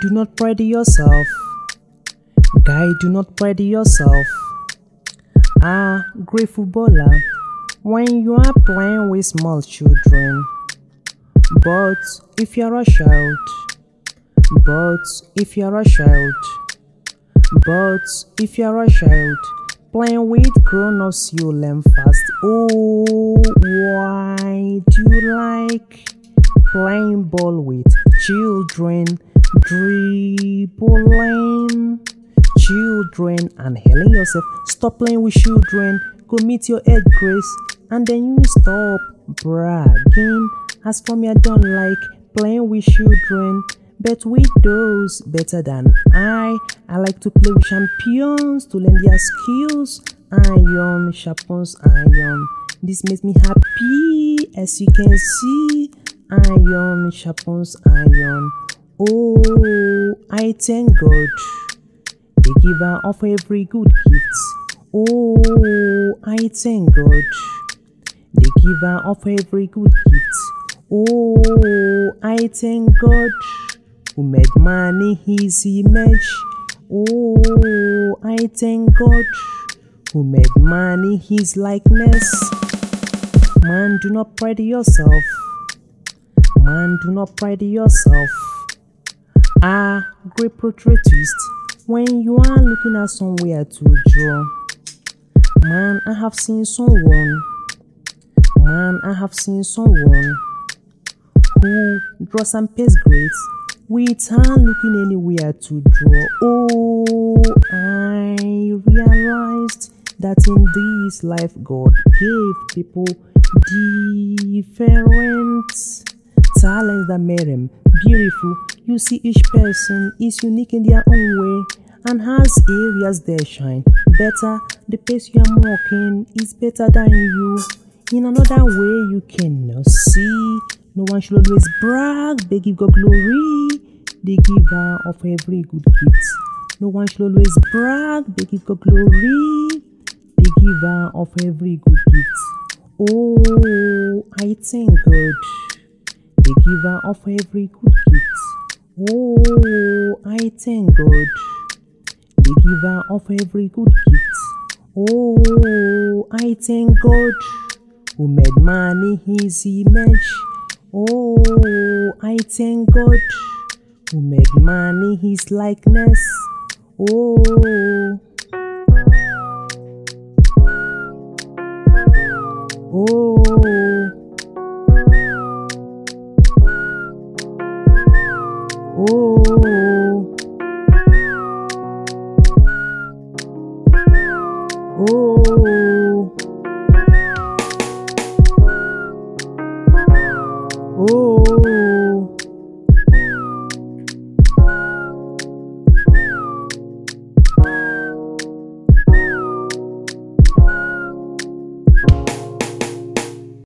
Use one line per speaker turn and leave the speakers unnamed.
do not pride yourself. Guy, do not pride yourself. Great footballer when you are playing with small children. But if you're a child, playing with grown-ups, you learn fast. Oh, why do you like playing ball with children, dribbling children and healing yourself? Stop playing with children, go meet your eighth grade, and then you stop bragging. As for me, I don't like playing with children, but with those better than I like to play with champions to learn their skills. Iron sharpens iron. This makes me happy, as you can see. Iron sharpens iron. Oh, I thank God, the giver of every good gift. Oh, I thank God, the giver of every good gift. Oh, I thank God, who made man in his image. Oh, I thank God, who made man in his likeness. Man, do not pride yourself. Man, do not pride yourself. Great portraitist when you are looking at somewhere to draw. Man, I have seen someone who draws and paints great without looking anywhere to draw. Oh, I realized that in this life God gave people different talents that made them beautiful. You see, each person is unique in their own way and has areas they shine better. The pace you are walking is better than you in another way you cannot see. No one should always brag, they give God glory, the giver of every good gift. No one should always brag, they give God glory, the giver of every good gift. Oh, I thank God, the giver of every good gift. Oh, I thank God, the giver of every good gift. Oh, I thank God, who made man in his image. Oh, I thank God, who made man in his likeness. Oh, oh, oh, oh.